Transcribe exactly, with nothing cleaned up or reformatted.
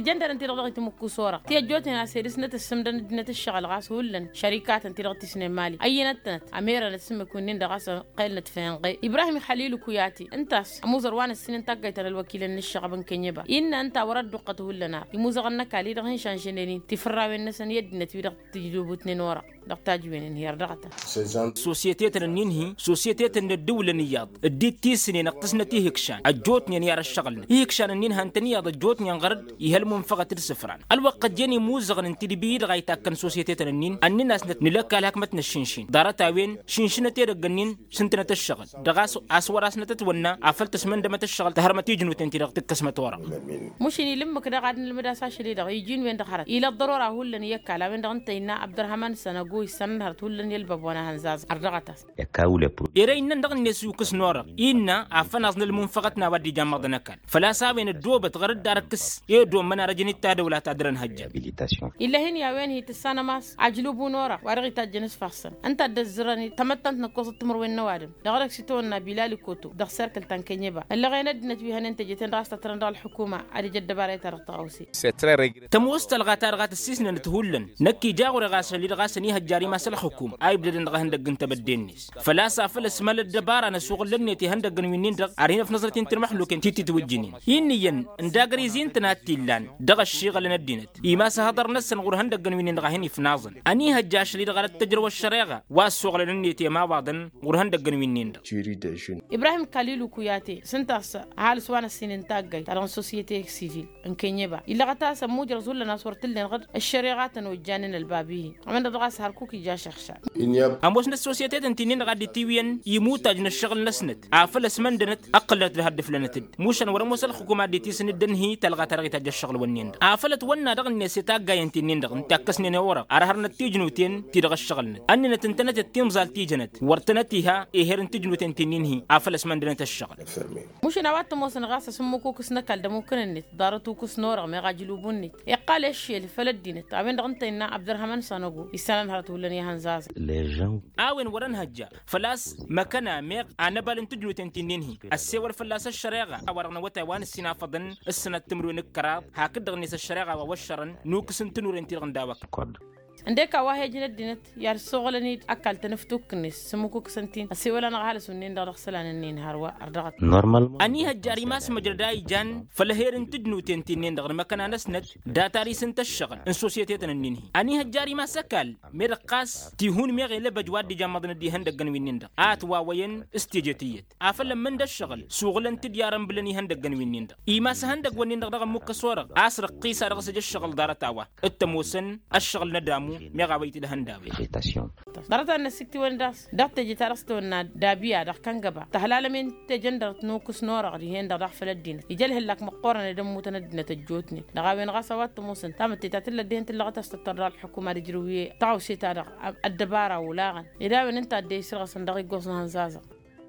تجندر انت لغتي مكسوره تي جوتنا سيرسنه السمدن دنه الشغل غاس هولن شركات انت لغتي سنه مالي اي نتنت اميره نتسم كونين دغاس قيلت فينقي ابراهيم خليل كوياتي انت موزروان السنين تقيت الوكيل النشغ بن كنيبا ان انت ورد دقته لنا يموزغنك علي دغن شانشنين تفرا النسن يدنا تبي تجيبوتني نورا دقتاج وين هي رغتا سوسيتيت النينهي سوسيتيت الدولة نياض الديت تيسني نقصنا تي هكشان الجوتني نيار الشغل هيكشان النينها انتني هذا الجوتني انغرد يهلمون فقط السفران الوقت جاني موزغن انت بيد غايتا كان سوسيتيت النين النين ناس نلك على حكمة الشنشين دارتا وين شنشنة تيرجنين سنتنا الشغل دغاس اسوار اسنة تتونا عفلت اسمن دمت الشغل تهرمتي جنوت انت رغتك كسمة ورا مش اني لما كده قاعدين المدرسة شديدة يجين وين دخلت الى الضرورة هو اللي يك على وين انت هنا عبد الرحمن سنغو يسنهر تولن يلبب وانا هنزاز ارغتاس يرين ندغن نسو كسنورا إنا عفناز المنفقتنا ودي جامدنا كان فلا سابين الدوبة غرد داركس يدو من رجني تاد ولا تدرن هجا إلا هن يا وين هي تسانا ماس عجلوبو نورا وارغي تاجنس فحسن أنت دزرني تمتنت نقص تمر وين نوادم دغرك ستونا بلال كوتو دغ سيركل تنكنيبا اللي غير ندنت بها انت جيتن راس ترند الحكومة ادي جد باري ترقاوسي تموست الغاتار غات السيسن نتهولن نكي جاور غاس اللي غاسني هجاري ما سل حكومة اي بدن غهن دغنت بدينيس فلا سافل اسمال الدبار انا سوق لنيتي هندغن وينين دغ ارينا في نظرتي انت محلوكن تيتي توجينين ينين اندغري زين تناتيلان دغ الشيغل ندينت ايما سهدر نسن غور هندغن وينين دغهني في نازن اني هجاش اللي دغ التجربه الشريغه واسوق لنيتي ما بعضن غور هندغن وينين ابراهيم خليل كوياتي سنتاس حال سوانا سنين تاغاي تران سوسيتي سيفيل ان كنيبا الا غتا سموج رسول لنا صورت لنا غد الشريغات وجانن البابي من دغاس هركوكي جا شخشا اموس السوسيتي انتين غادي تيوين يموت اجن الشغل نسنت عافل اسمن دنت اقلت الهدف لنتد موشن ورا موسل الحكومه دي تيسن دنهي تلغى ترغي تاج الشغل ونين عافلت ونا دغن سيتا غاي انتين دغ تاكسني ورا ارهرن تيجنوتين تيدغ الشغل ان تنتنت التيم زال تيجنت ورتنتيها ايهرن تيجنوتين تنينهي عافل اسمن دنت الشغل مش نوات موسن غاس سموكو كسنكل دمو كننت دارتو كسنور ما غاجلوبني يقال الشيء الفلدينت عمن دغنتنا عبد الرحمن سانغو يسلم هرتو لني هنزاز آوين ورن هجا فلاس مكانا ميق أنا بالن تجنو تنتينينهي السيور فلاس الشريعة ورنا وتوان السنا فضن السنة تمرون الكراب هكذا غنيس الشريعة ووشرن نوكسن تنور انتي غنداوك عندك واحد جنة دينت يار سوغلني أكل تنفتوك نس سموكوك سنتين السيولا نغال سنين دار خسلان النين هروا أردغت نورمال أني هجاري ماس مجرداي جان فلهير تدنو تنتين دغر مكان نسنت داتاري سنت الشغل ان سوسيتي النينهي أني هجاري ما سكال مرقاس تيهون ميغي لبجواد دي جامدن دي هندغن وينين دغ آت واوين استيجيتيت افل من دا الشغل سوغلن تديارن بلني هندغن وينين دغ ايما سهندغ ونين دغ مكسورغ اسرق قيسا رغس الشغل دارتاوا التموسن الشغل ندامو ميغا بيتي دهنداوي درتا نسكتي ونداس دقت جيتارستونا دابيا دخ كانغبا تهلال من تجندر نوكس نورغ ريهن دغ فلدين يجله لك مقورن دمو تندنا تجوتني دغاوين غاسوات موسن تامت تاتل دين تلغت استطر الحكومه الجرويه تعو سيتا الدباره ولاغن اذا انت دي سرغ صندوق غوسن هنزازا